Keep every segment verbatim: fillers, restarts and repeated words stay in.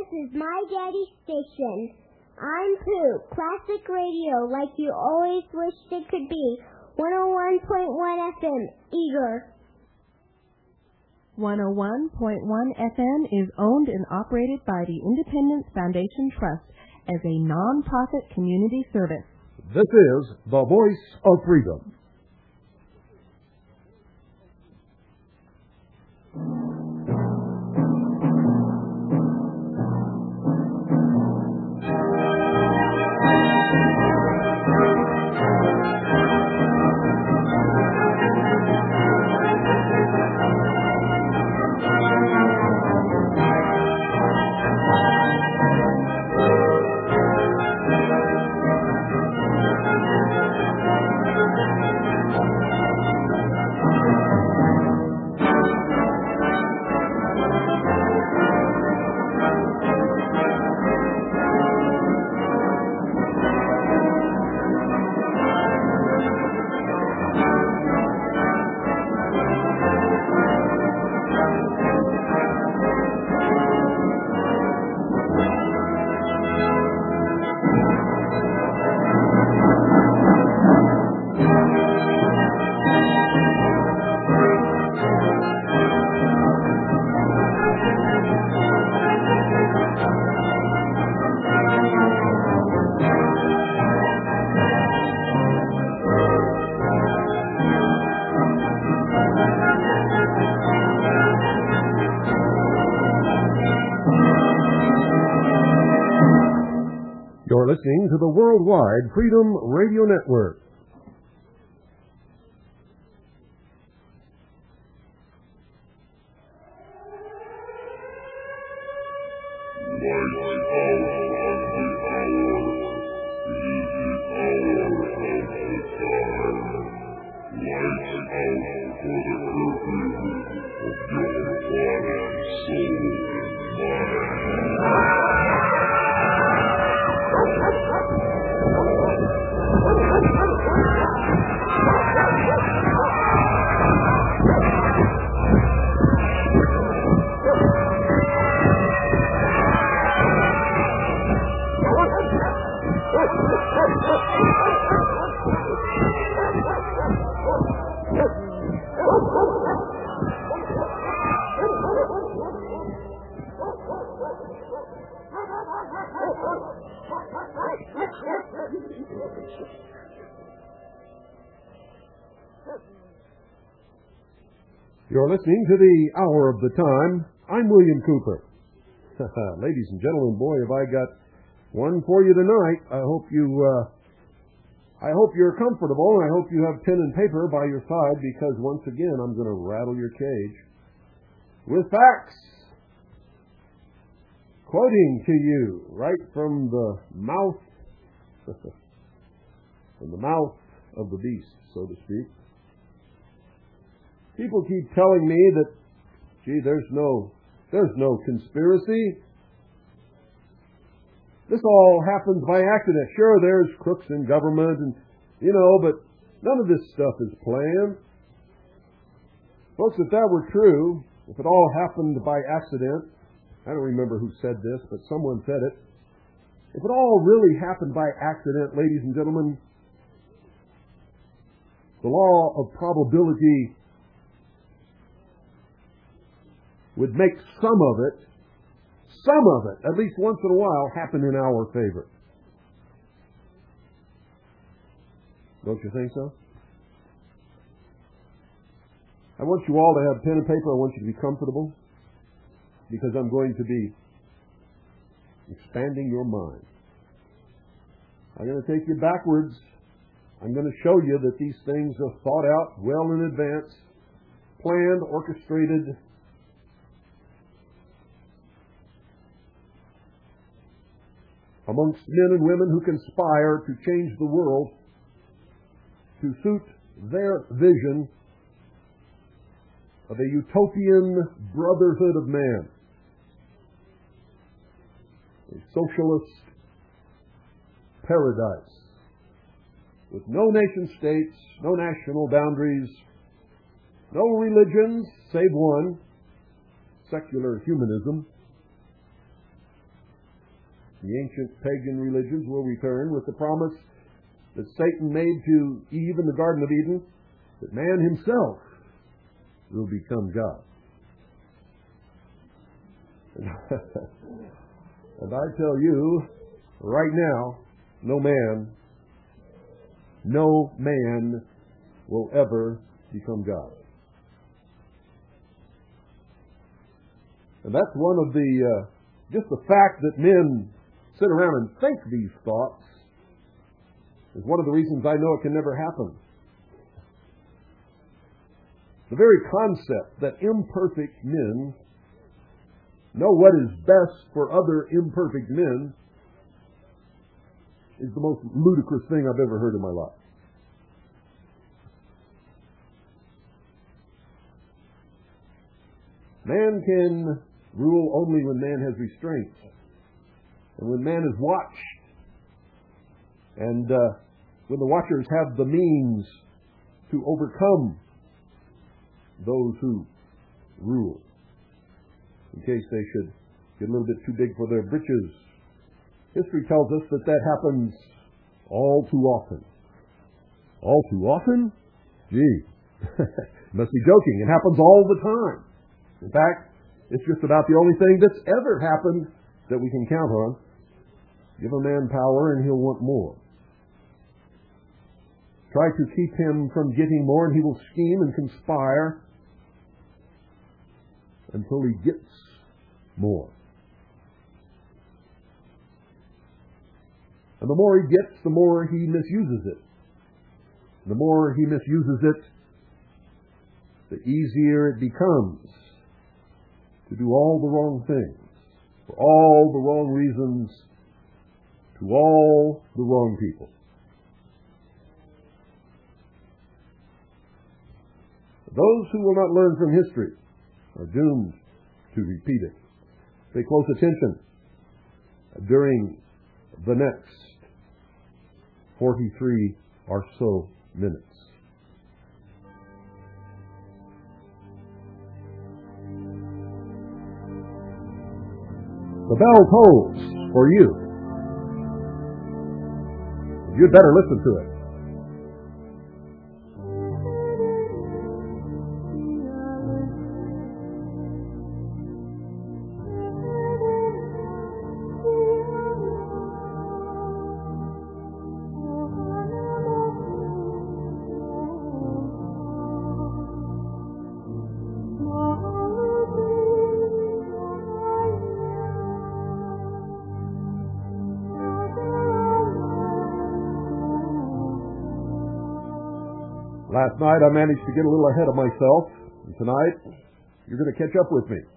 is My Daddy's Station. I'm Pooh, classic radio like you always wished it could be. one oh one point one F M, Eager. one oh one point one F M is owned and operated by the Independence Foundation Trust as a non-profit community service. This is the Voice of Freedom. You're listening to the Worldwide Freedom Radio Network. You're listening to the Hour of the Time. I'm William Cooper. Ladies and gentlemen, boy, have I got one for you tonight. I hope you, uh, I hope you're comfortable, and I hope you have pen and paper by your side, because once again, I'm going to rattle your cage with facts, quoting to you right from the mouth, from the mouth of the beast, so to speak. People keep telling me that, gee, there's no, there's no conspiracy. This all happens by accident. Sure, there's crooks in government, and you know, but none of this stuff is planned. Folks, if that were true, if it all happened by accident, I don't remember who said this, but someone said it. If it all really happened by accident, ladies and gentlemen, the law of probability would make some of it, some of it, at least once in a while, happen in our favor. Don't you think so? I want you all to have pen and paper. I want you to be comfortable, because I'm going to be expanding your mind. I'm going to take you backwards. I'm going to show you that these things are thought out well in advance, planned, orchestrated, amongst men and women who conspire to change the world to suit their vision of a utopian brotherhood of man, a socialist paradise with no nation states, no national boundaries, no religions save one, secular humanism, the ancient pagan religions will return with the promise that Satan made to Eve in the Garden of Eden, that man himself will become God. And I tell you, right now, no man, no man will ever become God. And that's one of the, uh, just the fact that men sit around and think these thoughts is one of the reasons I know it can never happen. The very concept that imperfect men know what is best for other imperfect men is the most ludicrous thing I've ever heard in my life. Man can rule only when man has restraint, and when man is watched, and uh, when the watchers have the means to overcome those who rule, in case they should get a little bit too big for their britches. History tells us that that happens all too often. All too often? Gee, must be joking. It happens all the time. In fact, it's just about the only thing that's ever happened that we can count on. Give a man power and he'll want more. Try to keep him from getting more and he will scheme and conspire until he gets more. And the more he gets, the more he misuses it. The more he misuses it, the easier it becomes to do all the wrong things, for all the wrong reasons, to all the wrong people. Those who will not learn from history are doomed to repeat it. Pay close attention during the next forty-three or so minutes. The bell tolls for you. You'd better listen to it. Last night I managed to get a little ahead of myself, and tonight you're going to catch up with me.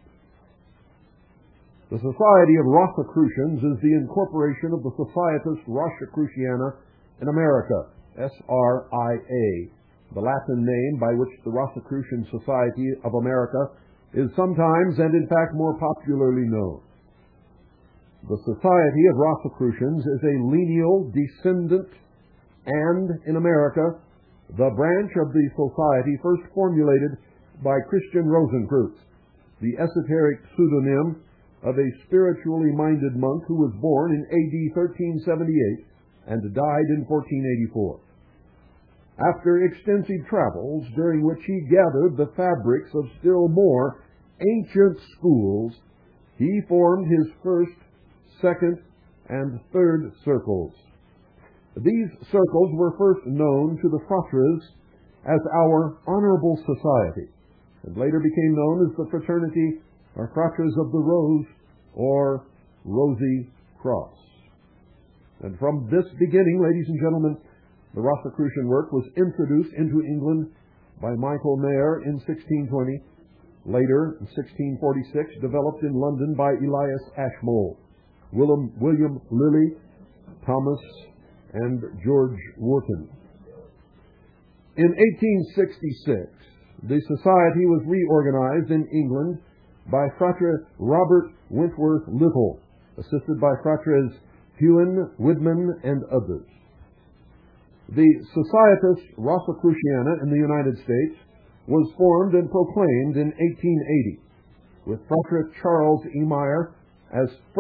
The Society of Rosicrucians is the incorporation of the Societas Rosicruciana in America, S R I A, the Latin name by which the Rosicrucian Society of America is sometimes and in fact more popularly known. The Society of Rosicrucians is a lineal descendant and, in America, the branch of the society first formulated by Christian Rosenkreutz, the esoteric pseudonym of a spiritually minded monk who was born in A D thirteen seventy-eight and died in fourteen eighty-four. After extensive travels, during which he gathered the fabrics of still more ancient schools, he formed his first, second, and third circles. These circles were first known to the fratres as our Honorable Society, and later became known as the Fraternity or Fratres of the Rose, or Rosy Cross. And from this beginning, ladies and gentlemen, the Rosicrucian work was introduced into England by Michael Mayer in sixteen twenty, later in sixteen forty-six developed in London by Elias Ashmole, William, William Lilly, Thomas, and George Wharton. In eighteen sixty-six, the society was reorganized in England by Frater Robert Wentworth Little, assisted by Fratres Hewen, Widman, and others. The Societas Rosicruciana in the United States was formed and proclaimed in eighteen eighty, with Frater Charles E. Meyer as first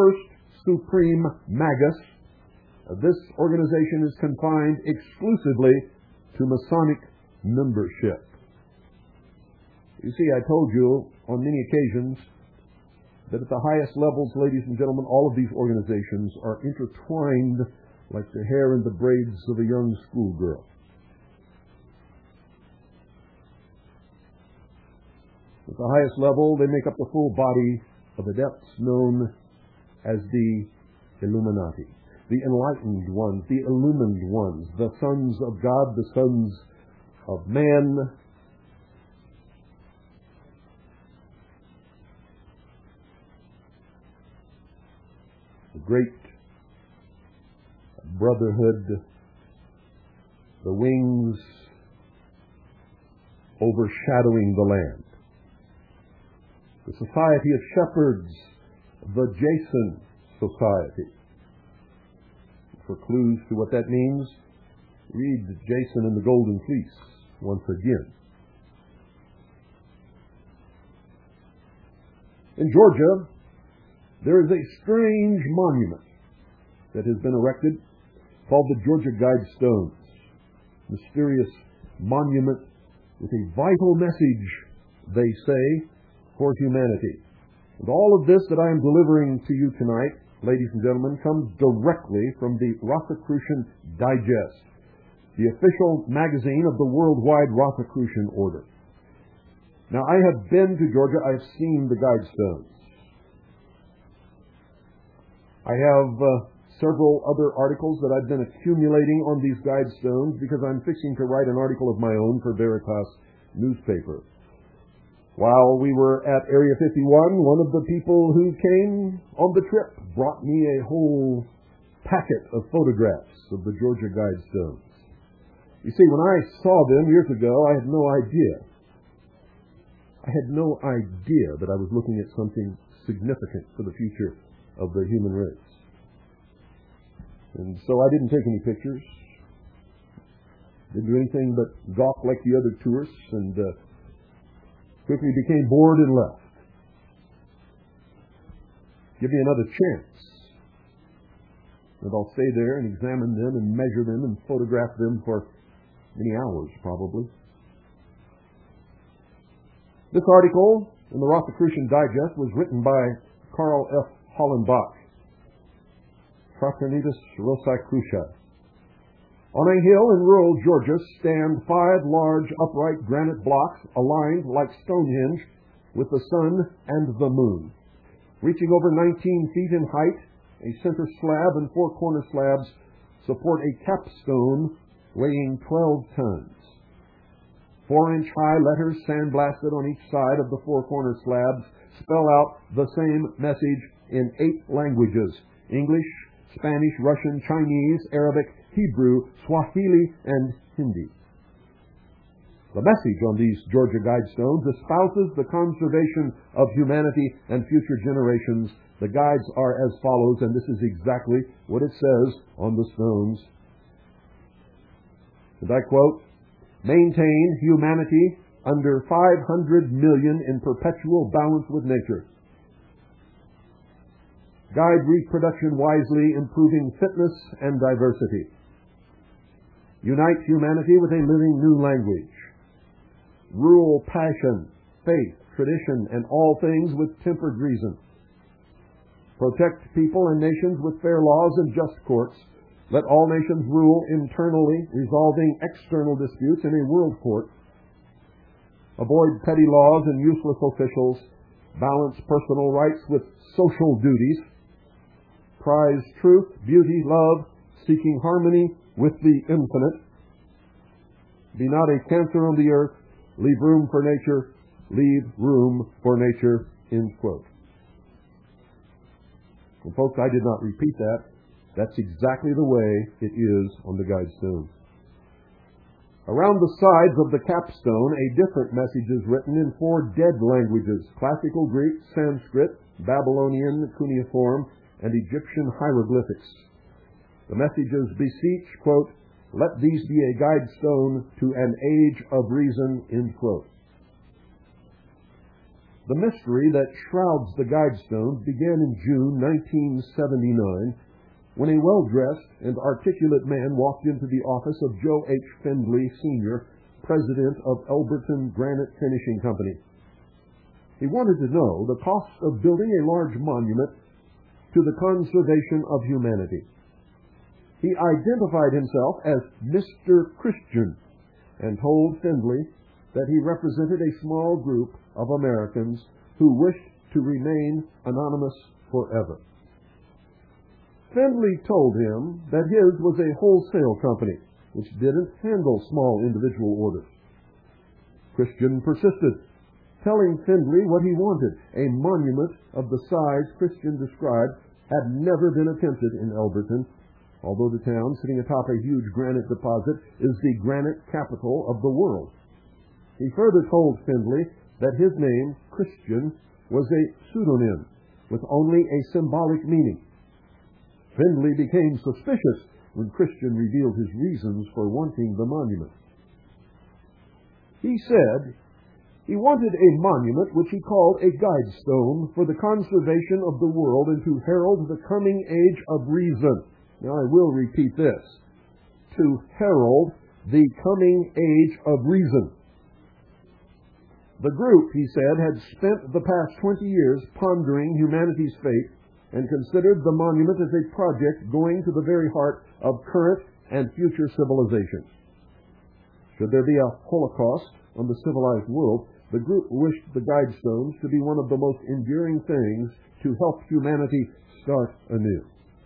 Supreme Magus. Uh, this organization is confined exclusively to Masonic membership. You see, I told you on many occasions that at the highest levels, ladies and gentlemen, all of these organizations are intertwined like the hair in the braids of a young schoolgirl. At the highest level, they make up the full body of adepts known as the Illuminati, the enlightened ones, the illumined ones, the sons of God, the sons of man. The great brotherhood, the wings overshadowing the land. The Society of Shepherds, the Jason Society. For clues to what that means, read Jason and the Golden Fleece once again. In Georgia, there is a strange monument that has been erected called the Georgia Guidestones. Mysterious monument with a vital message, they say, for humanity. And all of this that I am delivering to you tonight, ladies and gentlemen, comes directly from the Rosicrucian Digest, the official magazine of the worldwide Rosicrucian Order. Now, I have been to Georgia. I have seen the Guidestones. I have uh, several other articles that I've been accumulating on these Guidestones because I'm fixing to write an article of my own for Veritas newspaper. While we were at Area fifty-one, one of the people who came on the trip brought me a whole packet of photographs of the Georgia Guidestones. You see, when I saw them years ago, I had no idea. I had no idea that I was looking at something significant for the future of the human race. And so I didn't take any pictures. Didn't do anything but gawk like the other tourists, and uh, quickly became bored and left. Give me another chance, and I'll stay there and examine them and measure them and photograph them for many hours, probably. This article in the Rosicrucian Digest was written by Carl F. Hollenbach, Fraternitas Rosicrucia. On a hill in rural Georgia stand five large upright granite blocks aligned like Stonehenge with the sun and the moon. Reaching over nineteen feet in height, a center slab and four corner slabs support a capstone weighing twelve tons. Four-inch high letters sandblasted on each side of the four corner slabs spell out the same message in eight languages: English, Spanish, Russian, Chinese, Arabic, Hebrew, Swahili, and Hindi. The message on these Georgia Guidestones espouses the conservation of humanity and future generations. The guides are as follows, and this is exactly what it says on the stones. And I quote, "Maintain humanity under five hundred million in perpetual balance with nature. Guide reproduction wisely, improving fitness and diversity. Unite humanity with a living new language. Rule passion, faith, tradition, and all things with tempered reason. Protect people and nations with fair laws and just courts. Let all nations rule internally, resolving external disputes in a world court. Avoid petty laws and useless officials. Balance personal rights with social duties. Prize truth, beauty, love, seeking harmony with the infinite. Be not a cancer on the earth. Leave room for nature. Leave room for nature." End quote. Well, folks, I did not repeat that. That's exactly the way it is on the Guidestone. Around the sides of the capstone, a different message is written in four dead languages: Classical Greek, Sanskrit, Babylonian cuneiform, and Egyptian hieroglyphics. The messages beseech, quote, "Let these be a guidestone to an age of reason," end quote. The mystery that shrouds the Guidestones began in June nineteen seventy-nine, when a well-dressed and articulate man walked into the office of Joe H. Findley, Senior, president of Elberton Granite Finishing Company. He wanted to know the cost of building a large monument to the conservation of humanity. He identified himself as Mister Christian and told Findley that he represented a small group of Americans who wished to remain anonymous forever. Findley told him that his was a wholesale company which didn't handle small individual orders. Christian persisted, telling Findley what he wanted. A monument of the size Christian described had never been attempted in Elberton, although the town, sitting atop a huge granite deposit, is the granite capital of the world. He further told Findley that his name, Christian, was a pseudonym with only a symbolic meaning. Findley became suspicious when Christian revealed his reasons for wanting the monument. He said he wanted a monument which he called a guidestone for the conservation of the world and to herald the coming age of reason. Now I will repeat this. To herald the coming age of reason. The group, he said, had spent the past twenty years pondering humanity's fate and considered the monument as a project going to the very heart of current and future civilizations. Should there be a holocaust on the civilized world, the group wished the Guidestones to be one of the most enduring things to help humanity start anew.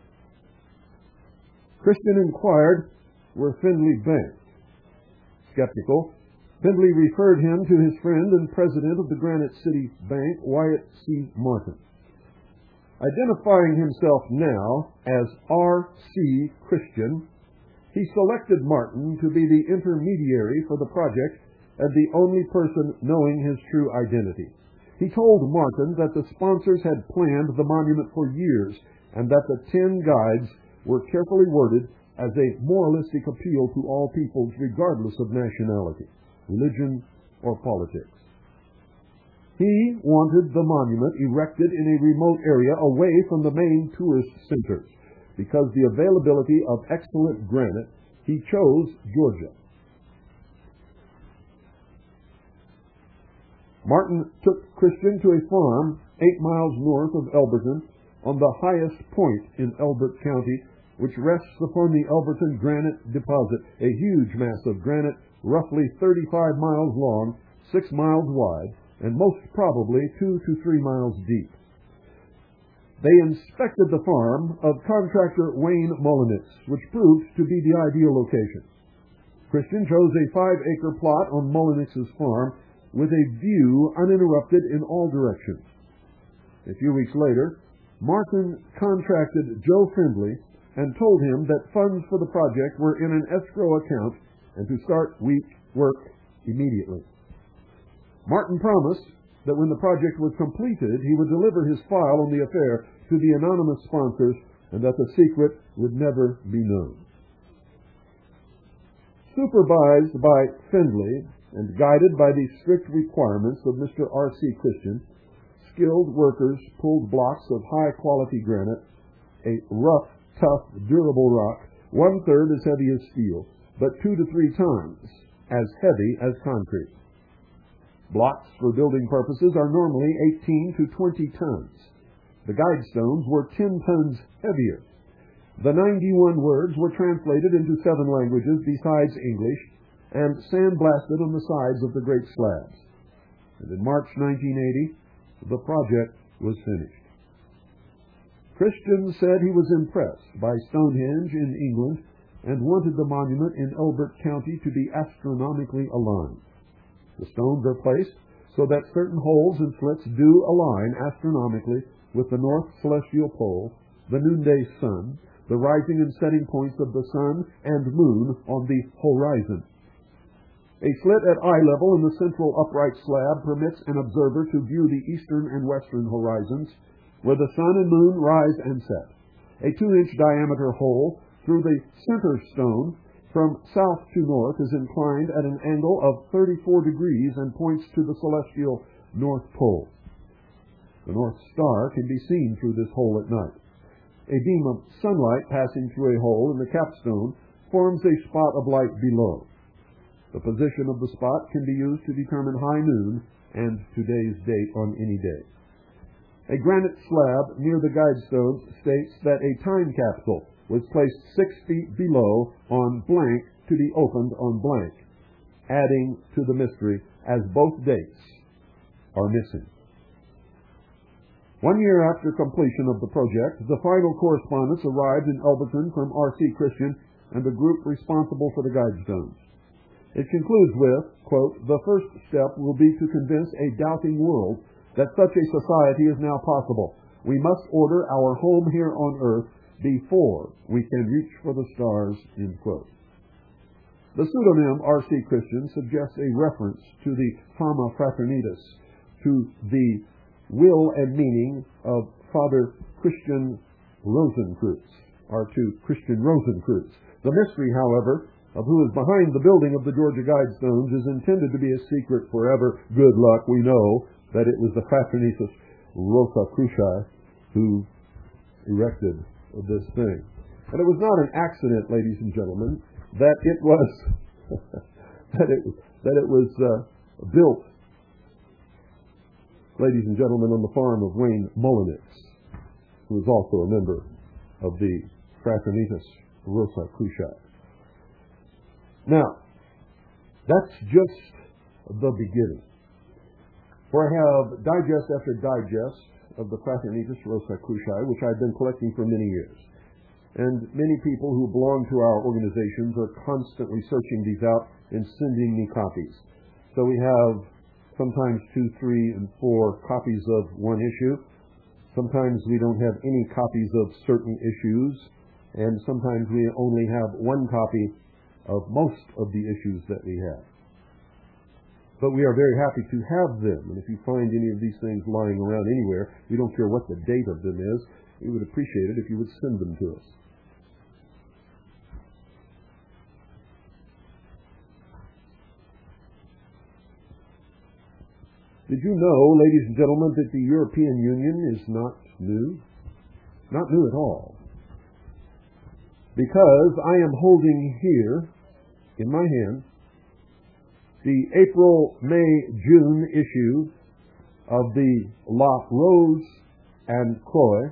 Christian inquired where Findley banked. Skeptical, Findley referred him to his friend and president of the Granite City Bank, Wyatt C. Martin. Identifying himself now as R C Christian, he selected Martin to be the intermediary for the project and the only person knowing his true identity. He told Martin that the sponsors had planned the monument for years and that the ten guides were carefully worded as a moralistic appeal to all peoples regardless of nationality, religion, or politics. He wanted the monument erected in a remote area away from the main tourist centers. Because the availability of excellent granite, he chose Georgia. Martin took Christian to a farm eight miles north of Elberton on the highest point in Elbert County, which rests upon the Elberton Granite Deposit, a huge mass of granite roughly thirty-five miles long, six miles wide, and most probably two to three miles deep. They inspected the farm of contractor Wayne Mullinix, which proved to be the ideal location. Christian chose a five-acre plot on Mullinix's farm with a view uninterrupted in all directions. A few weeks later, Martin contracted Joe Findley and told him that funds for the project were in an escrow account and to start week work immediately. Martin promised that when the project was completed, he would deliver his file on the affair to the anonymous sponsors and that the secret would never be known. Supervised by Findley and guided by the strict requirements of Mister R C Christian, skilled workers pulled blocks of high-quality granite, a rough, tough, durable rock, one-third as heavy as steel, but two to three times as heavy as concrete. Blocks for building purposes are normally eighteen to twenty tons. The Guidestones were ten tons heavier. The ninety-one words were translated into seven languages besides English and sandblasted on the sides of the great slabs. And in March nineteen eighty, the project was finished. Christian said he was impressed by Stonehenge in England and wanted the monument in Elbert County to be astronomically aligned. The stones are placed so that certain holes and slits do align astronomically with the north celestial pole, the noonday sun, the rising and setting points of the sun and moon on the horizon. A slit at eye level in the central upright slab permits an observer to view the eastern and western horizons, where the sun and moon rise and set. A two-inch diameter hole through the center stone from south to north is inclined at an angle of thirty-four degrees and points to the celestial North Pole. The North Star can be seen through this hole at night. A beam of sunlight passing through a hole in the capstone forms a spot of light below. The position of the spot can be used to determine high noon and today's date on any day. A granite slab near the guidestones states that a time capsule was placed six feet below on blank to be opened on blank, adding to the mystery as both dates are missing. One year after completion of the project, the final correspondence arrived in Elberton from R C Christian and the group responsible for the guidestones. It concludes with, quote, "The first step will be to convince a doubting world that such a society is now possible. We must order our home here on earth before we can reach for the stars," end quote. The pseudonym R C Christian suggests a reference to the Fama Fraternitas, to the will and meaning of Father Christian Rosenkreutz, or to Christian Rosenkreutz. The mystery, however, of who is behind the building of the Georgia Guidestones is intended to be a secret forever. Good luck. We know that it was the Fraternitas Rosicruciae who erected this thing. And it was not an accident, ladies and gentlemen, that it was that it that it was uh, built, ladies and gentlemen, on the farm of Wayne Mullenix, who was also a member of the Fraternitas Rosicruciae. Now, that's just the beginning. For I have digest after digest of the Fraternitas Rosicruciae, which I've been collecting for many years. And many people who belong to our organizations are constantly searching these out and sending me copies. So we have sometimes two, three, and four copies of one issue. Sometimes we don't have any copies of certain issues, and sometimes we only have one copy of most of the issues that we have. But we are very happy to have them, and if you find any of these things lying around anywhere, we don't care what the date of them is, we would appreciate it if you would send them to us. Did you know, ladies and gentlemen, that the European Union is not new? Not new at all. Because I am holding here, in my hand, the April, May, June issue of the La Rose and Croix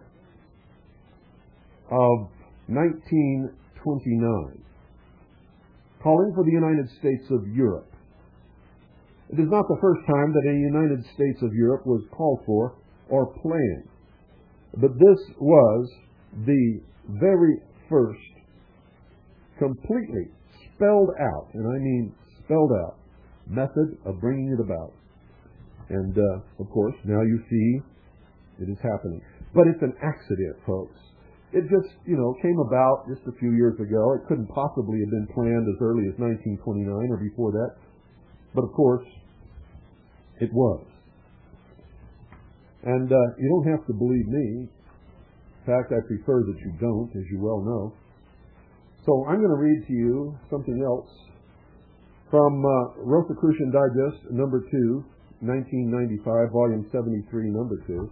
of nineteen twenty-nine, calling for the United States of Europe. It is not the first time that a United States of Europe was called for or planned, but this was the very first completely spelled out, and I mean spelled out, method of bringing it about. And, uh, of course, now you see it is happening. But it's an accident, folks. It just, you know, came about just a few years ago. It couldn't possibly have been planned as early as nineteen twenty-nine or before that. But, of course, it was. And uh, you don't have to believe me. In fact, I prefer that you don't, as you well know. So I'm going to read to you something else from uh, Rosicrucian Digest, number two, nineteen ninety-five, volume seventy-three, number two.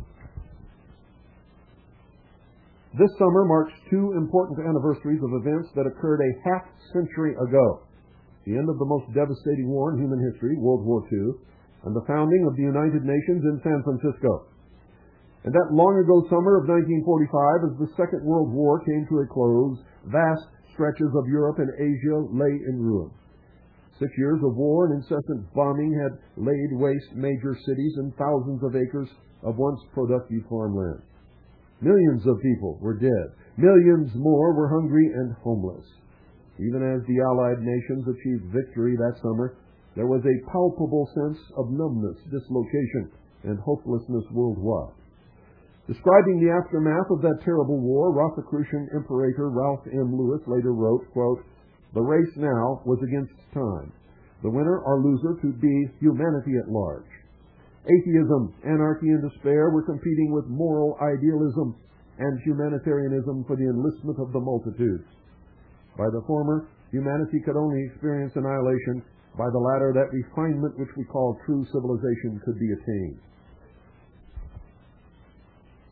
This summer marks two important anniversaries of events that occurred a half century ago. The end of the most devastating war in human history, World War Two, and the founding of the United Nations in San Francisco. And that long ago summer of nineteen forty-five, as the Second World War came to a close, vast stretches of Europe and Asia lay in ruin. Six years of war and incessant bombing had laid waste major cities and thousands of acres of once productive farmland. Millions of people were dead. Millions more were hungry and homeless. Even as the Allied nations achieved victory that summer, there was a palpable sense of numbness, dislocation, and hopelessness worldwide. Describing the aftermath of that terrible war, Rosicrucian Imperator Ralph M. Lewis later wrote, quote, "The race now was against time. The winner or loser to be humanity at large. Atheism, anarchy, and despair were competing with moral idealism and humanitarianism for the enlistment of the multitudes. By the former, humanity could only experience annihilation. By the latter, that refinement which we call true civilization could be attained."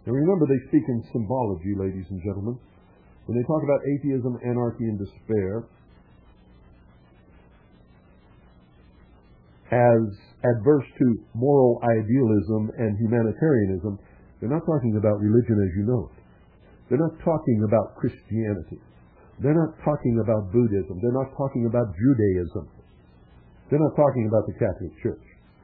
And remember, they speak in symbology, ladies and gentlemen. When they talk about atheism, anarchy, and despair as adverse to moral idealism and humanitarianism, they're not talking about religion as you know it. They're not talking about Christianity. They're not talking about Buddhism. They're not talking about Judaism. They're not talking about the Catholic Church.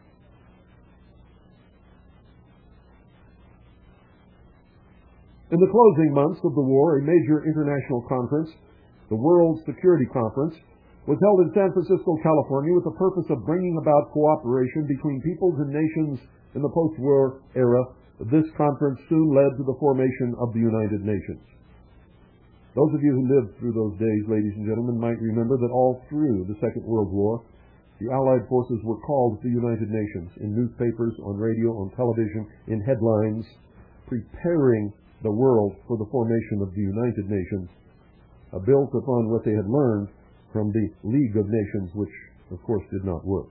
In the closing months of the war, a major international conference, the World Security Conference, was held in San Francisco, California, with the purpose of bringing about cooperation between peoples and nations in the post-war era. This conference soon led to the formation of the United Nations. Those of you who lived through those days, ladies and gentlemen, might remember that all through the Second World War, the Allied forces were called the United Nations in newspapers, on radio, on television, in headlines, preparing the world for the formation of the United Nations, uh, built upon what they had learned from the League of Nations, which, of course, did not work.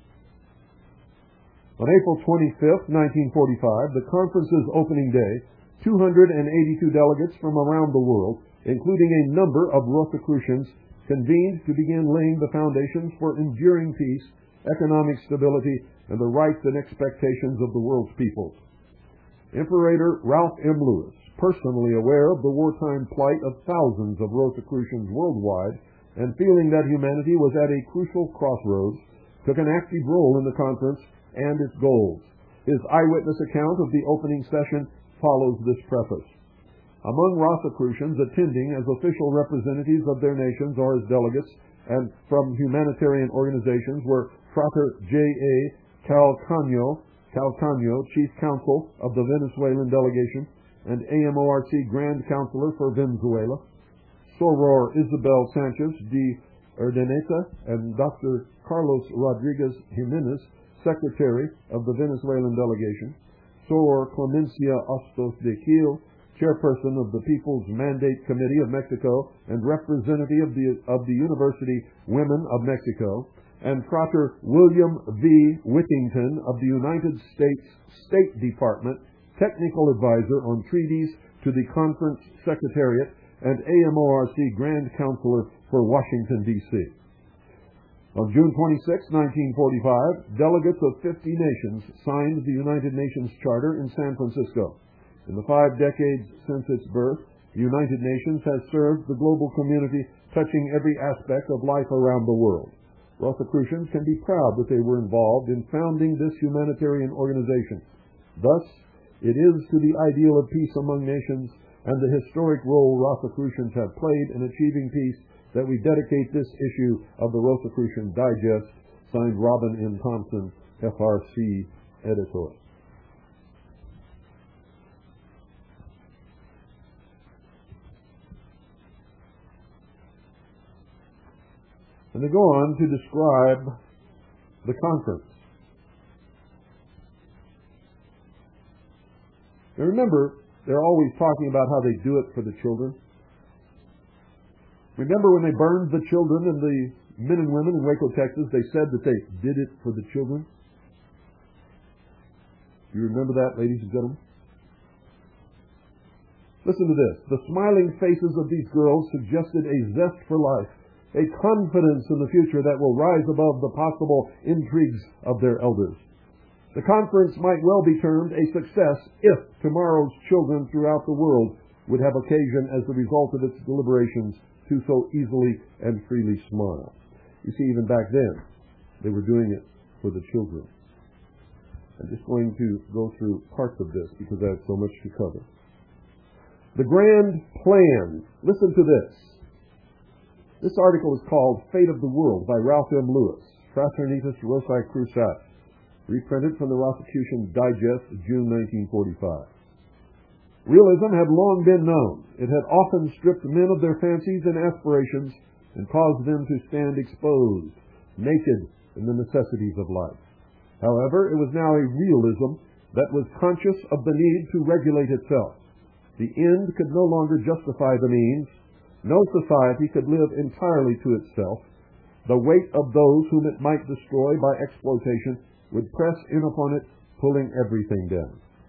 On April twenty-fifth, nineteen forty-five, the conference's opening day, two hundred eighty-two delegates from around the world, including a number of Rosicrucians, convened to begin laying the foundations for enduring peace, economic stability, and the rights and expectations of the world's peoples. Imperator Ralph M. Lewis, personally aware of the wartime plight of thousands of Rosicrucians worldwide, and feeling that humanity was at a crucial crossroads, took an active role in the conference and its goals. His eyewitness account of the opening session follows this preface. Among Rosicrucians attending as official representatives of their nations or as delegates and from humanitarian organizations were Frater J A Calcagno, Calcagno, Chief Counsel of the Venezuelan delegation, and A M O R C Grand Counselor for Venezuela, Soror Isabel Sanchez de Urdaneta, and Doctor Carlos Rodriguez Jimenez, Secretary of the Venezuelan delegation, Soror Clemencia Ostos de Gil, Chairperson of the People's Mandate Committee of Mexico and representative of the, of the University Women of Mexico, and Frater William V. Whittington of the United States State Department, Technical Advisor on Treaties to the Conference Secretariat, and A M O R C Grand Counselor for Washington, D C On June twenty-sixth, nineteen forty-five, delegates of fifty nations signed the United Nations Charter in San Francisco. In the five decades since its birth, the United Nations has served the global community, touching every aspect of life around the world. Rosicrucians can be proud that they were involved in founding this humanitarian organization. Thus, it is to the ideal of peace among nations and the historic role Rosicrucians have played in achieving peace that we dedicate this issue of the Rosicrucian Digest, signed Robin M. Thompson, F R C, editor. And they go on to describe the conference. Now remember, they're always talking about how they do it for the children. Remember when they burned the children and the men and women in Waco, Texas, they said that they did it for the children? Do you remember that, ladies and gentlemen? Listen to this. The smiling faces of these girls suggested a zest for life, a confidence in the future that will rise above the possible intrigues of their elders. The conference might well be termed a success if tomorrow's children throughout the world would have occasion as the result of its deliberations to so easily and freely smile. You see, even back then, they were doing it for the children. I'm just going to go through parts of this because I have so much to cover. The grand plan. Listen to this. This article is called Fate of the World by Ralph M. Lewis, Fraternitas Rosicruciae, reprinted from the Rosicrucian Digest, June nineteen forty-five. Realism had long been known. It had often stripped men of their fancies and aspirations and caused them to stand exposed, naked in the necessities of life. However, it was now a realism that was conscious of the need to regulate itself. The end could no longer justify the means. No society could live entirely to itself. The weight of those whom it might destroy by exploitation would press in upon it, pulling everything down.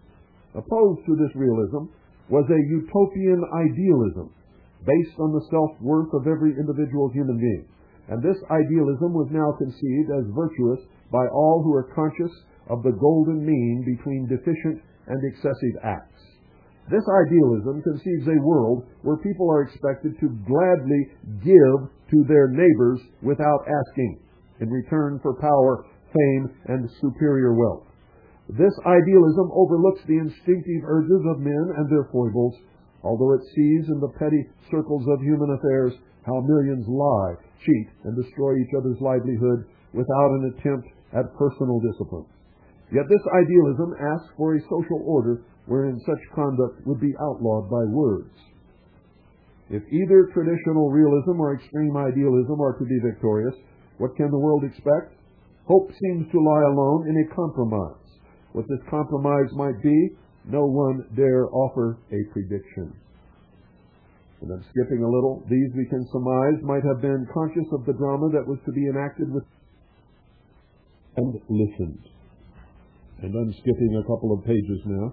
Opposed to this realism was a utopian idealism based on the self-worth of every individual human being. And this idealism was now conceived as virtuous by all who are conscious of the golden mean between deficient and excessive acts. This idealism conceives a world where people are expected to gladly give to their neighbors without asking, in return for power, fame, and superior wealth. This idealism overlooks the instinctive urges of men and their foibles, although it sees in the petty circles of human affairs how millions lie, cheat, and destroy each other's livelihood without an attempt at personal discipline. Yet this idealism asks for a social order wherein such conduct would be outlawed by words. If either traditional realism or extreme idealism are to be victorious, what can the world expect? Hope seems to lie alone in a compromise. What this compromise might be, no one dare offer a prediction. And I'm skipping a little. These, we can surmise, might have been conscious of the drama that was to be enacted with and listened. And I'm skipping a couple of pages now.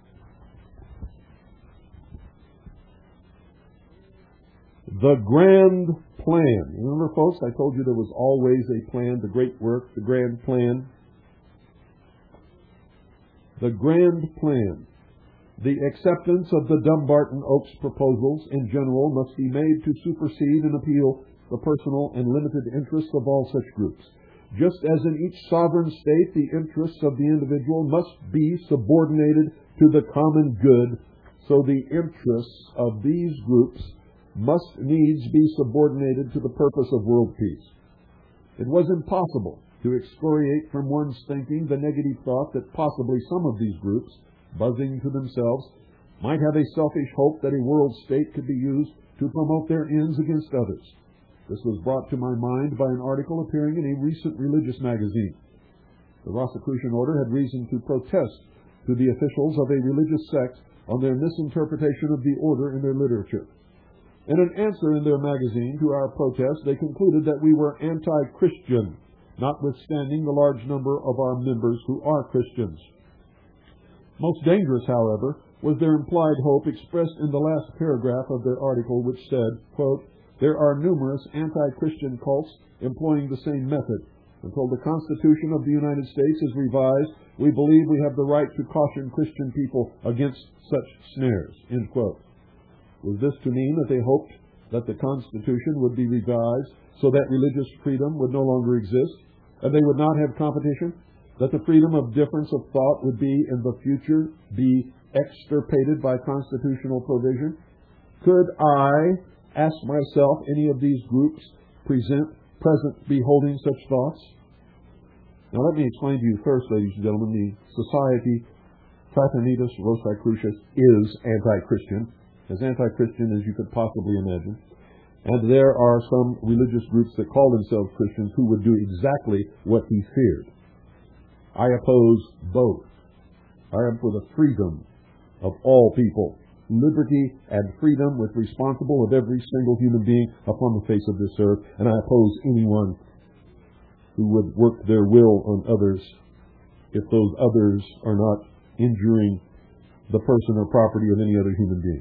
The grand plan. Remember, folks, I told you there was always a plan, the great work, the grand plan. The grand plan. The acceptance of the Dumbarton Oaks proposals in general must be made to supersede and appeal the personal and limited interests of all such groups. Just as in each sovereign state the interests of the individual must be subordinated to the common good, so the interests of these groups must needs be subordinated to the purpose of world peace. It was impossible to excoriate from one's thinking the negative thought that possibly some of these groups, buzzing to themselves, might have a selfish hope that a world state could be used to promote their ends against others. This was brought to my mind by an article appearing in a recent religious magazine. The Rosicrucian order had reason to protest to the officials of a religious sect on their misinterpretation of the order in their literature. In an answer in their magazine to our protest, they concluded that we were anti-Christian, notwithstanding the large number of our members who are Christians. Most dangerous, however, was their implied hope expressed in the last paragraph of their article, which said, quote, "There are numerous anti-Christian cults employing the same method. Until the Constitution of the United States is revised, we believe we have the right to caution Christian people against such snares." End quote. Was this to mean that they hoped that the Constitution would be revised so that religious freedom would no longer exist, and they would not have competition, that the freedom of difference of thought would be in the future be extirpated by constitutional provision? Could I ask myself, any of these groups present, present be holding such thoughts? Now let me explain to you first, ladies and gentlemen, the Society Fraternitas Rosicrucius is anti-Christian, as anti-Christian as you could possibly imagine. And there are some religious groups that call themselves Christians who would do exactly what he feared. I oppose both. I am for the freedom of all people, liberty and freedom with responsible of every single human being upon the face of this earth, and I oppose anyone who would work their will on others if those others are not injuring the person or property of any other human being.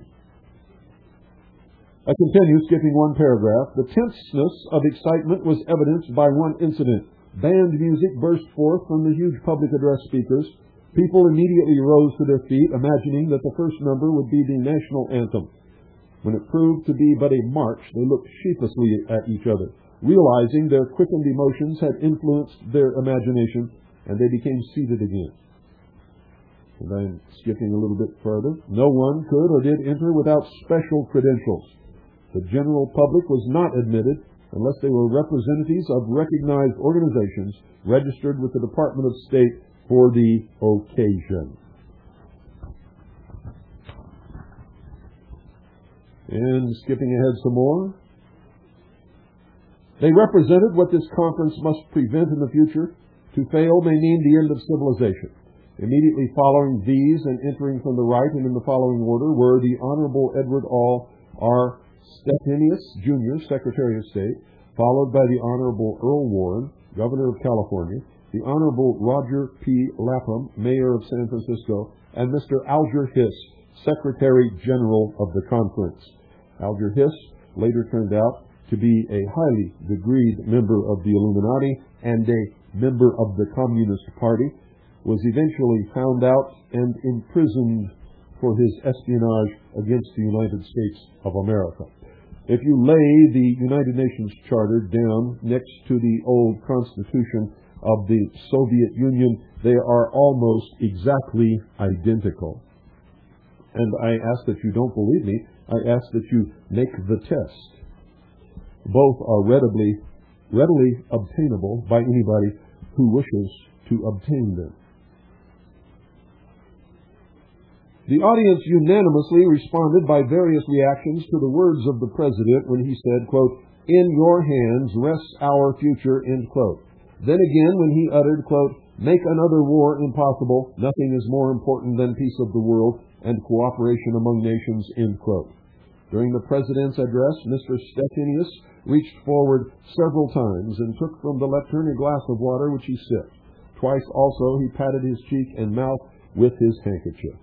I continue, skipping one paragraph. The tenseness of excitement was evidenced by one incident. Band music burst forth from the huge public address speakers. People immediately rose to their feet, imagining that the first number would be the national anthem. When it proved to be but a march, they looked sheepishly at each other, realizing their quickened emotions had influenced their imagination, and they became seated again. And I'm skipping a little bit further. No one could or did enter without special credentials. The general public was not admitted unless they were representatives of recognized organizations registered with the Department of State for the occasion. And skipping ahead some more. They represented what this conference must prevent in the future. To fail may mean the end of civilization. Immediately following these and entering from the right and in the following order were the Honorable Edward All R. Stettinius, Junior, Secretary of State, followed by the Honorable Earl Warren, Governor of California, the Honorable Roger P. Lapham, Mayor of San Francisco, and Mister Alger Hiss, Secretary General of the conference. Alger Hiss later turned out to be a highly degreed member of the Illuminati and a member of the Communist Party, was eventually found out and imprisoned for his espionage against the United States of America. If you lay the United Nations Charter down next to the old Constitution of the Soviet Union, they are almost exactly identical. And I ask that you don't believe me. I ask that you make the test. Both are readily, readily obtainable by anybody who wishes to obtain them. The audience unanimously responded by various reactions to the words of the President when he said, quote, "In your hands rests our future," end quote. Then again when he uttered, quote, "Make another war impossible. Nothing is more important than peace of the world and cooperation among nations," end quote. During the President's address, Mister Stettinius reached forward several times and took from the lectern a glass of water which he sipped. Twice also he patted his cheek and mouth with his handkerchief.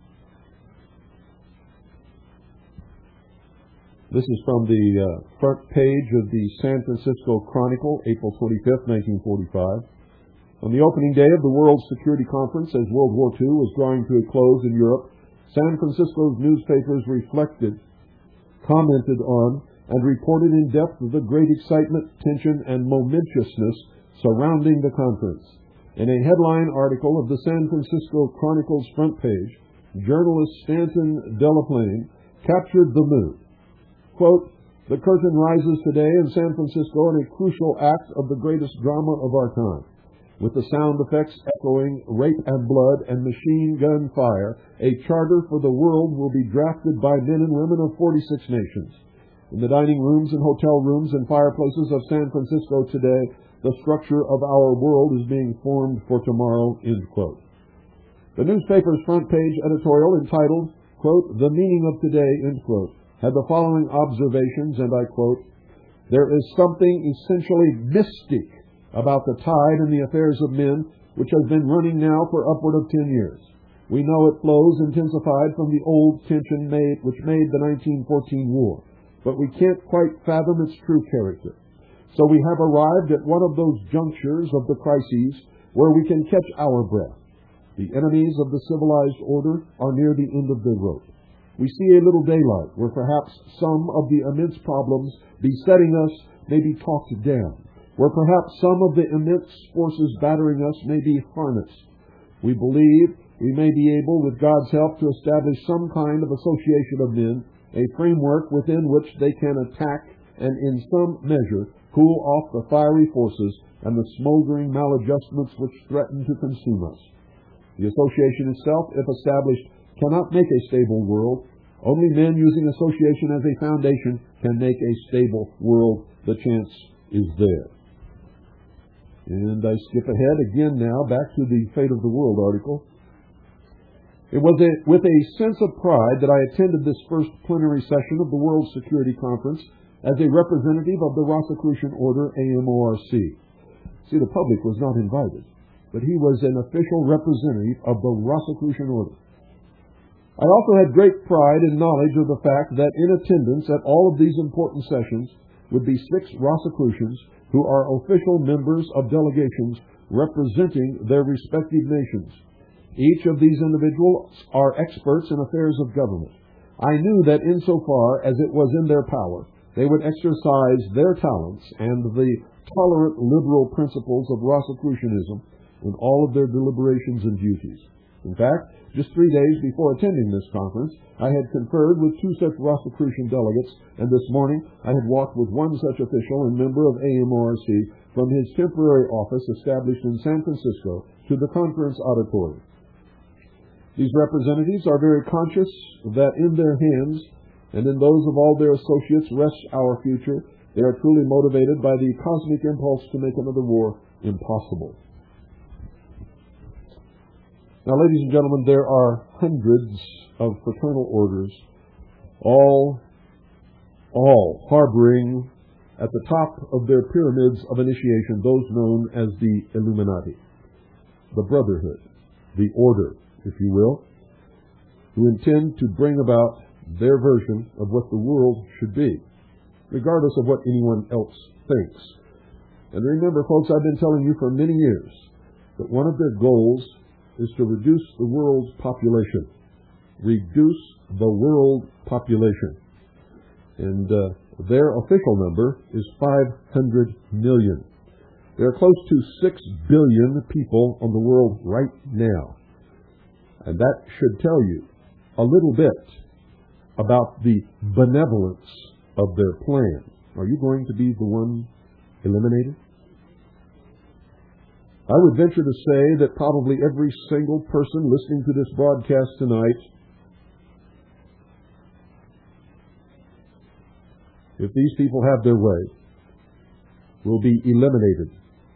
This is from the uh, front page of the San Francisco Chronicle, April twenty-fifth, nineteen forty-five. On the opening day of the World Security Conference, as World War Two was drawing to a close in Europe, San Francisco's newspapers reflected, commented on, and reported in depth of the great excitement, tension, and momentousness surrounding the conference. In a headline article of the San Francisco Chronicle's front page, journalist Stanton Delaplane captured the mood. Quote, "The curtain rises today in San Francisco in a crucial act of the greatest drama of our time. With the sound effects echoing rape and blood and machine gun fire, a charter for the world will be drafted by men and women of forty-six nations. In the dining rooms and hotel rooms and fireplaces of San Francisco today, the structure of our world is being formed for tomorrow," end quote. The newspaper's front page editorial entitled, quote, "The Meaning of Today," end quote, had the following observations, and I quote, "There is something essentially mystic about the tide in the affairs of men which has been running now for upward of ten years. We know it flows intensified from the old tension made, which made the nineteen fourteen war, but we can't quite fathom its true character. So we have arrived at one of those junctures of the crises where we can catch our breath. The enemies of the civilized order are near the end of their rope. We see a little daylight where perhaps some of the immense problems besetting us may be talked down, where perhaps some of the immense forces battering us may be harnessed. We believe we may be able, with God's help, to establish some kind of association of men, a framework within which they can attack and in some measure cool off the fiery forces and the smoldering maladjustments which threaten to consume us. The association itself, if established, cannot make a stable world. Only men using association as a foundation can make a stable world. The chance is there." And I skip ahead again now back to the Fate of the World article. It was a, with a sense of pride that I attended this first plenary session of the World Security Conference as a representative of the Rosicrucian Order, A M O R C. See, the public was not invited, but he was an official representative of the Rosicrucian Order. I also had great pride and knowledge of the fact that in attendance at all of these important sessions would be six Rosicrucians who are official members of delegations representing their respective nations. Each of these individuals are experts in affairs of government. I knew that insofar as it was in their power, they would exercise their talents and the tolerant liberal principles of Rosicrucianism in all of their deliberations and duties. In fact, just three days before attending this conference, I had conferred with two such Rosicrucian delegates, and this morning I had walked with one such official and member of A M O R C from his temporary office established in San Francisco to the conference auditorium. These representatives are very conscious that in their hands and in those of all their associates rests our future. They are truly motivated by the cosmic impulse to make another war impossible. Now, ladies and gentlemen, there are hundreds of fraternal orders, all, all harboring at the top of their pyramids of initiation those known as the Illuminati, the Brotherhood, the Order, if you will, who intend to bring about their version of what the world should be, regardless of what anyone else thinks. And remember, folks, I've been telling you for many years that one of their goals is to reduce the world's population. Reduce the world population. And uh, their official number is five hundred million. There are close to six billion people on the world right now. And that should tell you a little bit about the benevolence of their plan. Are you going to be the one eliminated? I would venture to say that probably every single person listening to this broadcast tonight, if these people have their way, will be eliminated,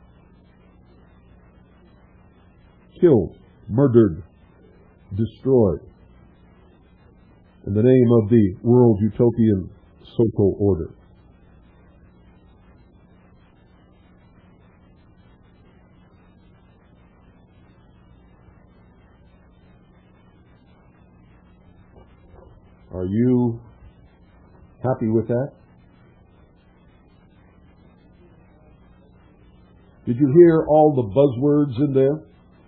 killed, murdered, destroyed in the name of the world utopian social order. Are you happy with that? Did you hear all the buzzwords in there?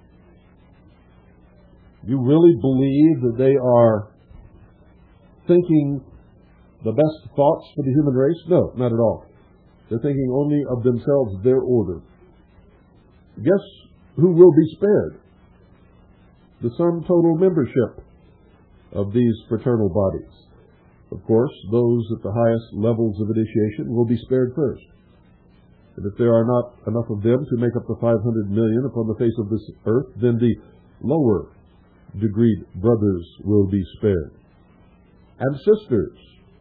You really believe that they are thinking the best thoughts for the human race? No, not at all. They're thinking only of themselves, their order. Guess who will be spared? The sum total membership of these fraternal bodies. Of course, those at the highest levels of initiation will be spared first. And if there are not enough of them to make up the five hundred million upon the face of this earth, then the lower degreed brothers will be spared. And sisters.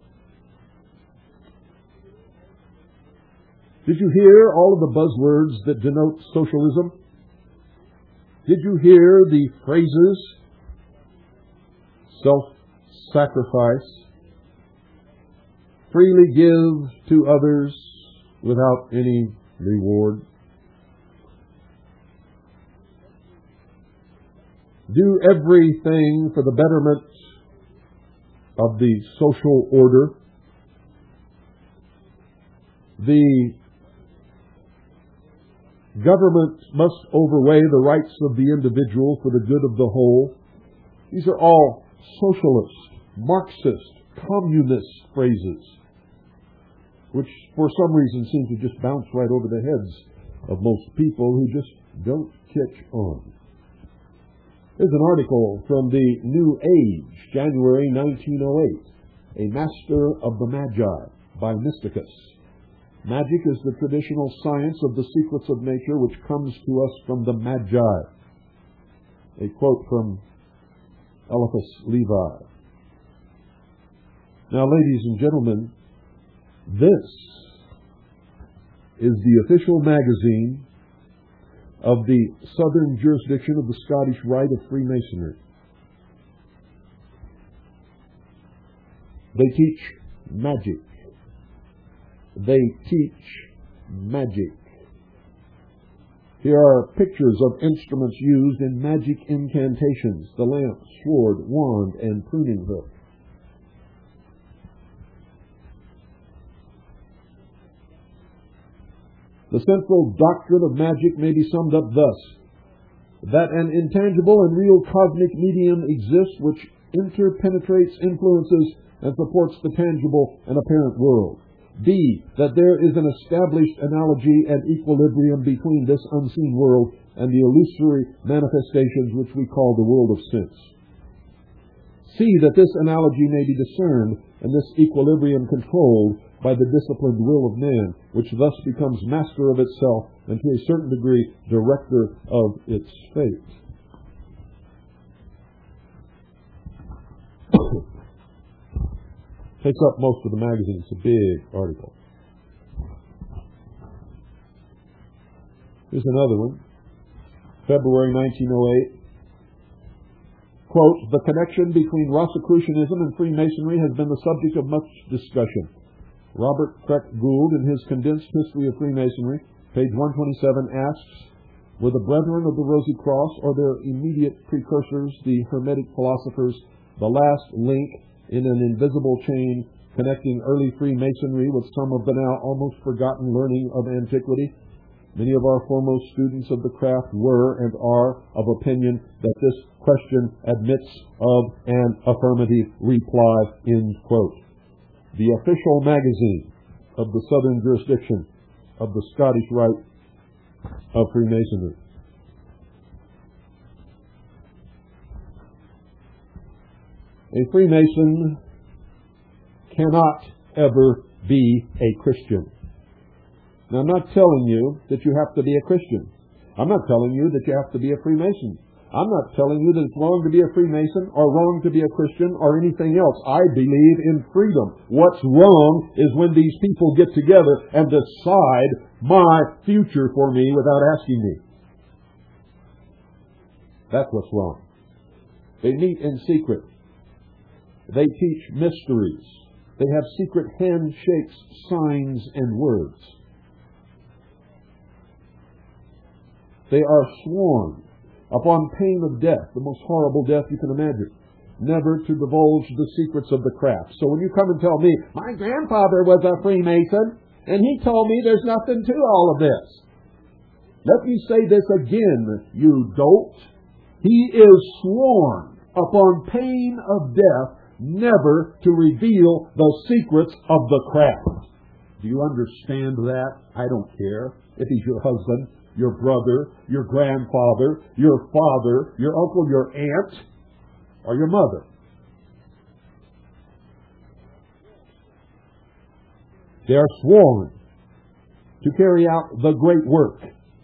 Did you hear all of the buzzwords that denote socialism? Did you hear the phrases self-sacrifice, freely give to others without any reward, do everything for the betterment of the social order, the government must overweigh the rights of the individual for the good of the whole? These are all socialist, Marxist, communist phrases, which for some reason seem to just bounce right over the heads of most people who just don't catch on. Here's an article from the New Age, January nineteen oh eight, A Master of the Magi by Mysticus. Magic is the traditional science of the secrets of nature which comes to us from the Magi. A quote from Eliphas Levi. Now, ladies and gentlemen, this is the official magazine of the southern jurisdiction of the Scottish Rite of Freemasonry. They teach magic. They teach magic. Here are pictures of instruments used in magic incantations: the lamp, sword, wand, and pruning hook. The central doctrine of magic may be summed up thus: that an intangible and real cosmic medium exists which interpenetrates, influences, and supports the tangible and apparent world. B, that there is an established analogy and equilibrium between this unseen world and the illusory manifestations which we call the world of sense. C, that this analogy may be discerned and this equilibrium controlled by the disciplined will of man, which thus becomes master of itself and to a certain degree director of its fate. Takes up most of the magazine. It's a big article. Here's another one. February nineteen oh eight. Quote, the connection between Rosicrucianism and Freemasonry has been the subject of much discussion. Robert Craig Gould, in his Condensed History of Freemasonry, page one twenty-seven, asks, were the Brethren of the Rosy Cross or their immediate precursors, the Hermetic philosophers, the last link in an invisible chain connecting early Freemasonry with some of the now almost forgotten learning of antiquity. Many of our foremost students of the craft were and are of opinion that this question admits of an affirmative reply, end quote. The official magazine of the Southern jurisdiction of the Scottish Rite of Freemasonry. A Freemason cannot ever be a Christian. Now, I'm not telling you that you have to be a Christian. I'm not telling you that you have to be a Freemason. I'm not telling you that it's wrong to be a Freemason or wrong to be a Christian or anything else. I believe in freedom. What's wrong is when these people get together and decide my future for me without asking me. That's what's wrong. They meet in secret. They teach mysteries. They have secret handshakes, signs, and words. They are sworn upon pain of death, the most horrible death you can imagine, never to divulge the secrets of the craft. So when you come and tell me, my grandfather was a Freemason, and he told me there's nothing to all of this. Let me say this again, you dolt. He is sworn upon pain of death never to reveal the secrets of the craft. Do you understand that? I don't care if he's your husband, your brother, your grandfather, your father, your uncle, your aunt, or your mother. They are sworn to carry out the great work.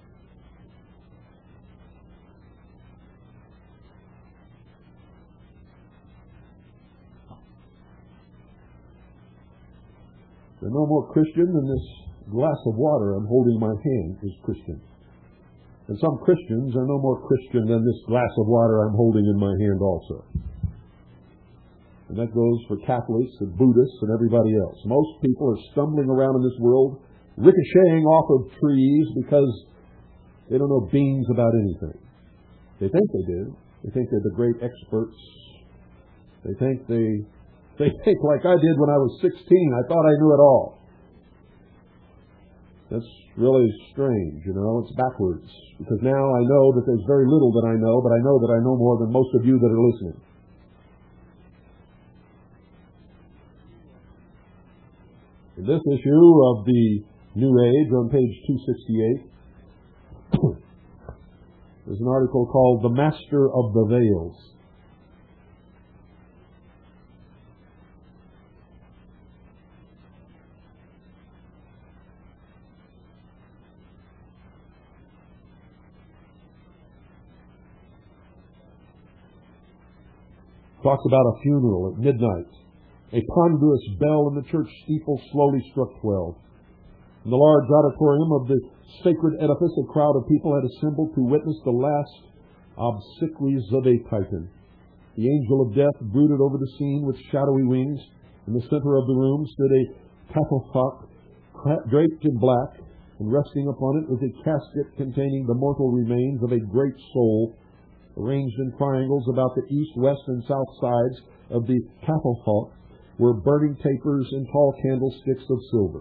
They're no more Christian than this glass of water I'm holding in my hand is Christian. And some Christians are no more Christian than this glass of water I'm holding in my hand also. And that goes for Catholics and Buddhists and everybody else. Most people are stumbling around in this world, ricocheting off of trees because they don't know beans about anything. They think they do. They think they're the great experts. They think they, they think like I did when I was sixteen. I thought I knew it all. That's really strange, you know. It's backwards. Because now I know that there's very little that I know, but I know that I know more than most of you that are listening. In this issue of the New Age, on page two sixty-eight, there's an article called The Master of the Veils. Talks about a funeral at midnight. A ponderous bell in the church steeple slowly struck twelve. In the large auditorium of the sacred edifice, a crowd of people had assembled to witness the last obsequies of a Titan. The angel of death brooded over the scene with shadowy wings. In the center of the room stood a catafalque draped in black, and resting upon it was a casket containing the mortal remains of a great soul, arranged in triangles about the east, west, and south sides of the catafalque were burning tapers and tall candlesticks of silver.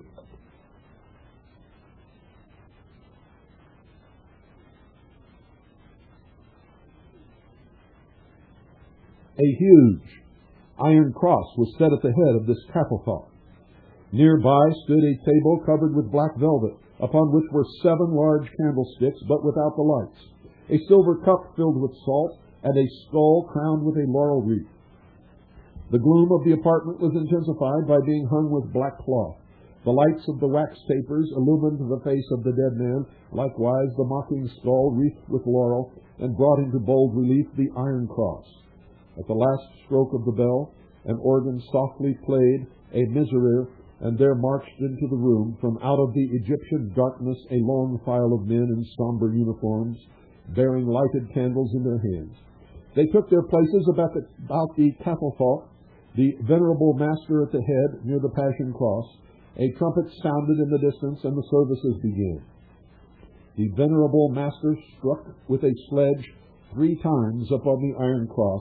A huge iron cross was set at the head of this catafalque. Nearby stood a table covered with black velvet, upon which were seven large candlesticks, but without the lights, a silver cup filled with salt, and a skull crowned with a laurel wreath. The gloom of the apartment was intensified by being hung with black cloth. The lights of the wax tapers illumined the face of the dead man, likewise the mocking skull wreathed with laurel, and brought into bold relief the iron cross. At the last stroke of the bell, an organ softly played a miserere, and there marched into the room, from out of the Egyptian darkness, a long file of men in somber uniforms, bearing lighted candles in their hands. They took their places about the, about the catafalque, the venerable master at the head near the Passion Cross. A trumpet sounded in the distance, and the services began. The venerable master struck with a sledge three times upon the iron cross,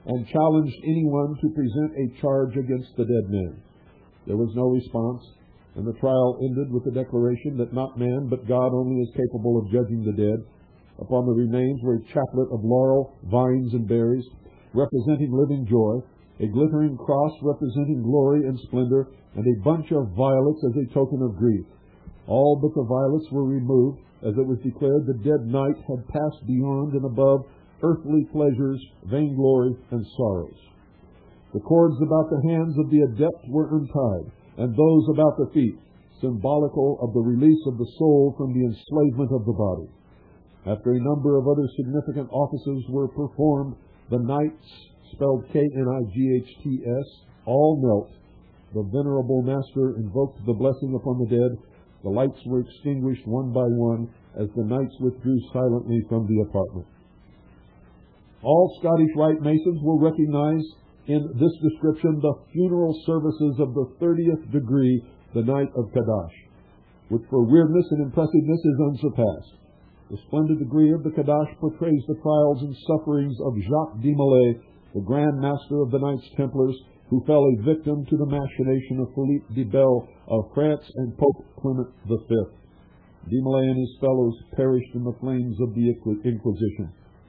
and challenged anyone to present a charge against the dead man. There was no response, and the trial ended with the declaration that not man, but God only is capable of judging the dead. Upon the remains were a chaplet of laurel, vines, and berries, representing living joy, a glittering cross representing glory and splendor, and a bunch of violets as a token of grief. All but the violets were removed, as it was declared the dead knight had passed beyond and above earthly pleasures, vainglory, and sorrows. The cords about the hands of the adept were untied, and those about the feet, symbolical of the release of the soul from the enslavement of the body. After a number of other significant offices were performed, the knights, spelled K N I G H T S, all knelt. The venerable master invoked the blessing upon the dead. The lights were extinguished one by one as the knights withdrew silently from the apartment. All Scottish Rite Masons will recognize in this description the funeral services of the thirtieth degree, the Night of Kadash, which for weirdness and impressiveness is unsurpassed. The splendid degree of the Kadash portrays the trials and sufferings of Jacques de Molay, the Grand Master of the Knights Templars, who fell a victim to the machination of Philippe de Bell of France and Pope Clement the Fifth. De Molay and his fellows perished in the flames of the Inquisition.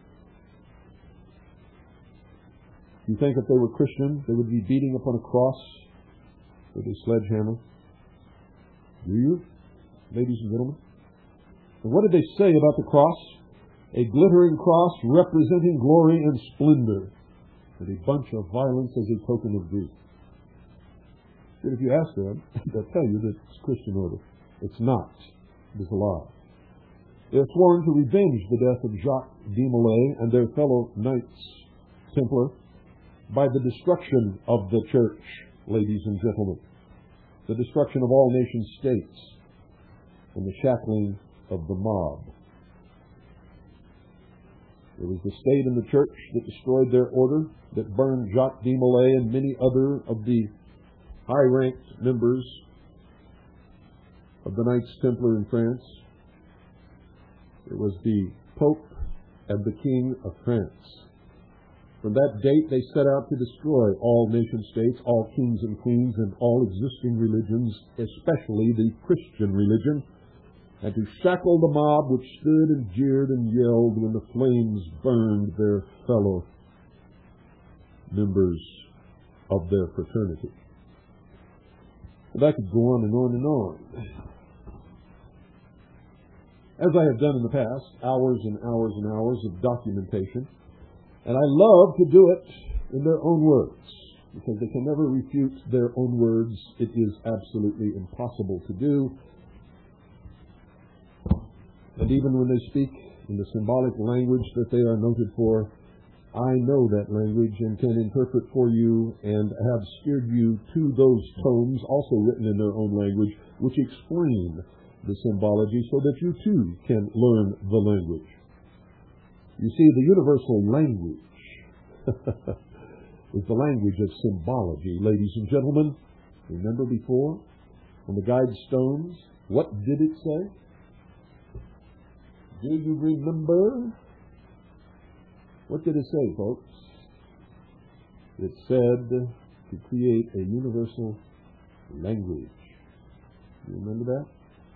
You think if they were Christian, they would be beating upon a cross with a sledgehammer? Do you, ladies and gentlemen? And what did they say about the cross? A glittering cross representing glory and splendor, and a bunch of violence as a token of grief. But if you ask them, they'll tell you that it's Christian order. It's not. It is a lie. They have sworn to revenge the death of Jacques de Molay and their fellow Knights Templar by the destruction of the church, ladies and gentlemen, the destruction of all nation states, and the shackling of the mob. It was the state and the church that destroyed their order, that burned Jacques de Molay and many other of the high-ranked members of the Knights Templar in France. It was the Pope and the King of France. From that date, they set out to destroy all nation-states, all kings and queens, and all existing religions, especially the Christian religion, and to shackle the mob which stood and jeered and yelled when the flames burned their fellow members of their fraternity. And I could go on and on and on. As I have done in the past, hours and hours and hours of documentation, and I love to do it in their own words, because they can never refute their own words. It is absolutely impossible to do. And even when they speak in the symbolic language that they are noted for, I know that language and can interpret for you and have steered you to those tomes, also written in their own language, which explain the symbology so that you too can learn the language. You see, the universal language is the language of symbology, ladies and gentlemen. Remember before, on the guide stones, what did it say? Do you remember? What did it say, folks? It said to create a universal language. Do you remember that?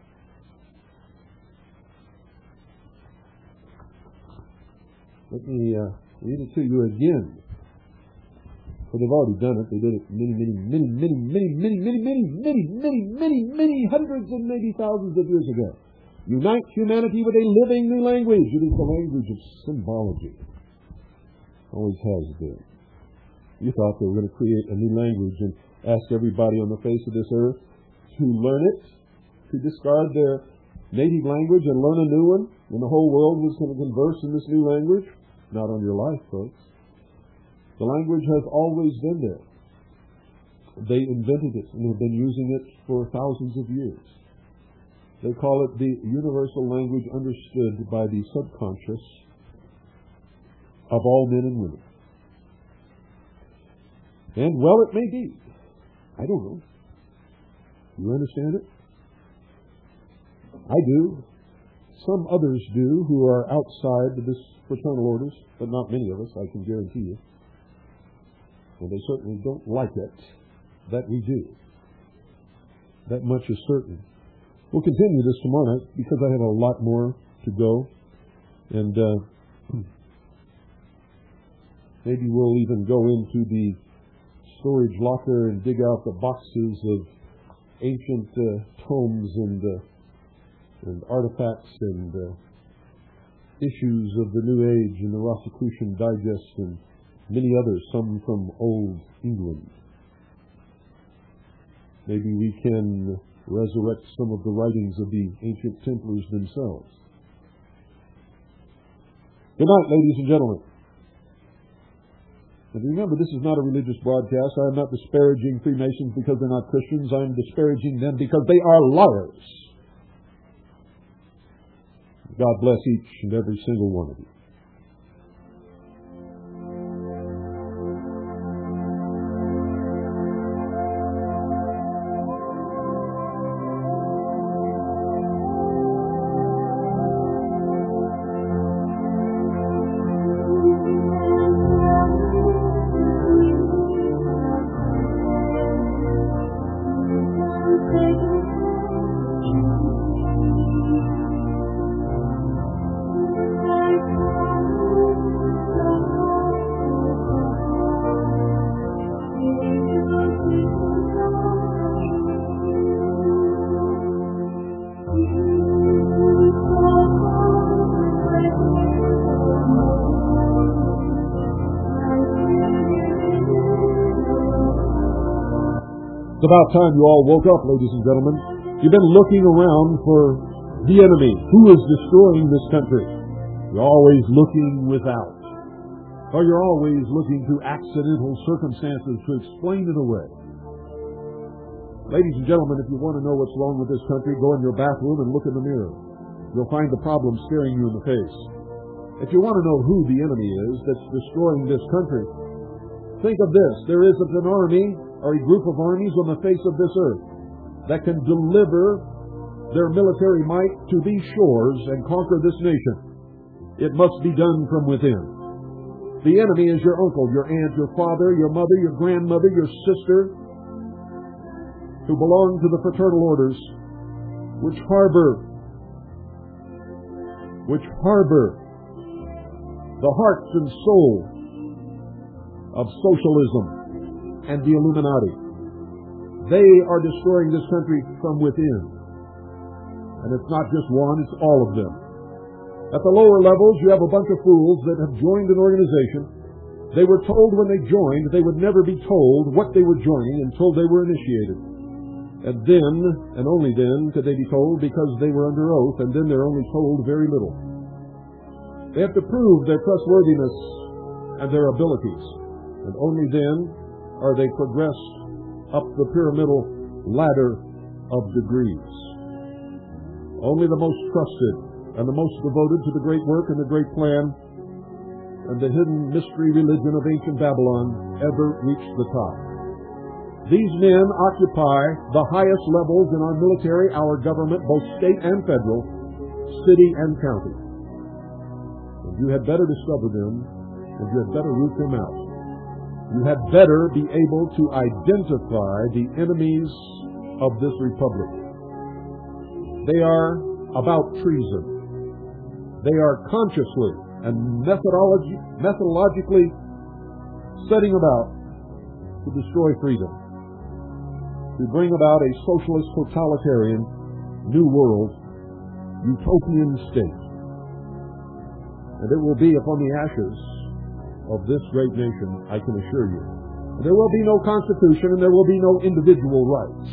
Let me uh, read it to you again. For they've already done it. They did it many, many, many, many, many, many, many, many, many, many, many, many hundreds and maybe thousands of years ago. Unite humanity with a living new language. It is the language of symbology. Always has been. You thought they were going to create a new language and ask everybody on the face of this earth to learn it, to discard their native language and learn a new one, and the whole world was going to converse in this new language? Not on your life, folks. The language has always been there. They invented it and have been using it for thousands of years. They call it the universal language understood by the subconscious of all men and women. And, well, it may be. I don't know. You understand it? I do. Some others do who are outside of this fraternal orders, but not many of us, I can guarantee you. and they certainly don't like it that we do. That much is certain. We'll continue this tomorrow night because I have a lot more to go, and uh, maybe we'll even go into the storage locker and dig out the boxes of ancient uh, tomes and uh, and artifacts and uh, issues of the New Age and the Rosicrucian Digest and many others, some from old England. Maybe we can resurrect some of the writings of the ancient Templars themselves. Good night, ladies and gentlemen. And remember, this is not a religious broadcast. I am not disparaging Freemasons because they're not Christians. I am disparaging them because they are liars. God bless each and every single one of you. It's about time you all woke up, ladies and gentlemen. You've been looking around for the enemy. Who is destroying this country? You're always looking without. Or you're always looking to accidental circumstances to explain it away. Ladies and gentlemen, if you want to know what's wrong with this country, go in your bathroom and look in the mirror. You'll find the problem staring you in the face. If you want to know who the enemy is that's destroying this country, think of this. There isn't an army or a group of armies on the face of this earth that can deliver their military might to these shores and conquer this nation. It must be done from within. The enemy is your uncle, your aunt, your father, your mother, your grandmother, your sister, who belong to the fraternal orders, which harbor, which harbor the hearts and soul of socialism and the Illuminati. They are destroying this country from within. And it's not just one, it's all of them. At the lower levels, you have a bunch of fools that have joined an organization. They were told when they joined they would never be told what they were joining until they were initiated. And then, and only then, could they be told because they were under oath, and then they're only told very little. They have to prove their trustworthiness and their abilities. And only then are they progressed up the pyramidal ladder of degrees. Only the most trusted and the most devoted to the great work and the great plan and the hidden mystery religion of ancient Babylon ever reach the top. These men occupy the highest levels in our military, our government, both state and federal, city and county. And you had better discover them, and you had better root them out. You had better be able to identify the enemies of this republic. They are about treason. They are consciously and methodology, methodologically setting about to destroy freedom, to bring about a socialist, totalitarian, new world, utopian state. And it will be upon the ashes of this great nation, I can assure you. And there will be no constitution and there will be no individual rights.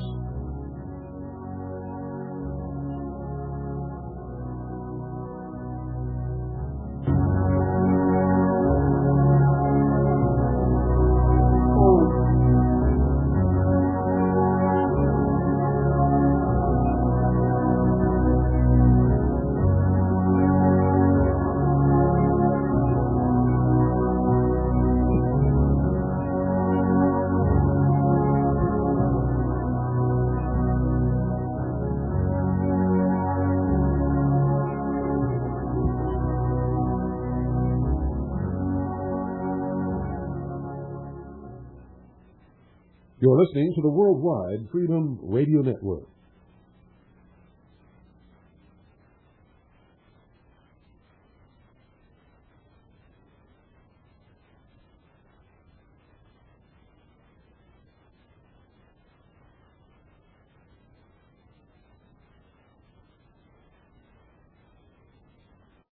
You're listening to the Worldwide Freedom Radio Network.